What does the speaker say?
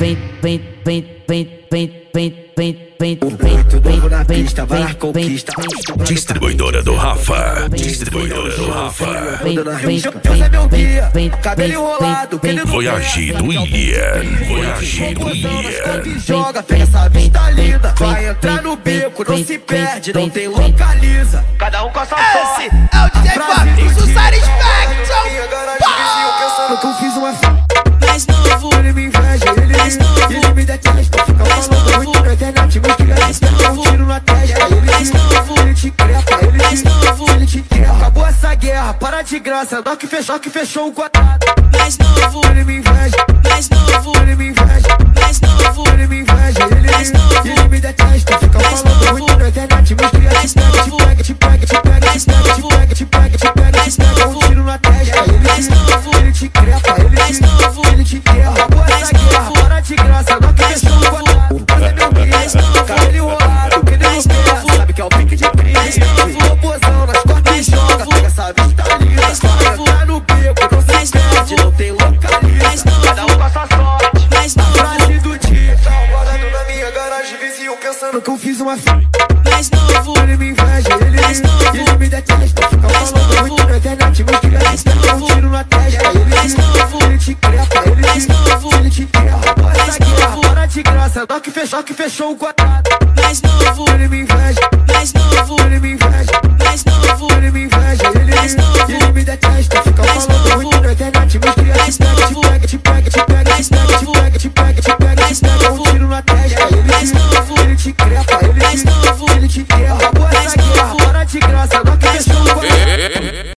Muito novo na pista, vai na conquista. Distribuidora do Rafa. Distribuidora do Rafa. Deus é meu guia, cabelo enrolado. Voyage do William. Voyage do William. Joga, pega essa vista linda. Vai entrar no beco, não se perde, não tem localiza. Cada um com a sua sorte. Esse é o DJ Fabrício Satisfaction. Pensando que eu fiz uma Mais novo, ele me inveja, mais novo, ele me detesta. Fica mais falando novo, muito na internet, me queria mais dar um novo, tiro na testa. mais novo, Ele te crepa, mais novo, ele te crepa. Acabou essa guerra, para de graça. Nó que fechou o quadrado. mais novo, Ele me inveja, mais novo, ele me inveja, mais novo, ele me inveja, ele me detesta. Fica falando muito na internet, me cria, te pega, te pega, te pega, te pega, te pega, te pega, te pega, te pega, um tiro na testa. Ele te crepa, ele te crepa. Acabou essa guerra, para de graça. Nó que fechou o quadrado. Mas é meu guia, cabelo enrolado, que nem no sabe que é o pique de crime. Robozão nas costas e joga, pega essa vista linda. Vai entrar no beco, não se perde, não tem localiza. Cada um com a sua sorte. mais A novo, frase do dia. Tá guardado na minha garagem, vizinho pensando que eu fiz uma mais novo, ele me inveja, ele me detesta. Fica falando muito na internet, me queria dar um tiro na testa. Ele te crepa, ele te crepa. Essa guerra, para de graça. Nó que fechou o quadrado.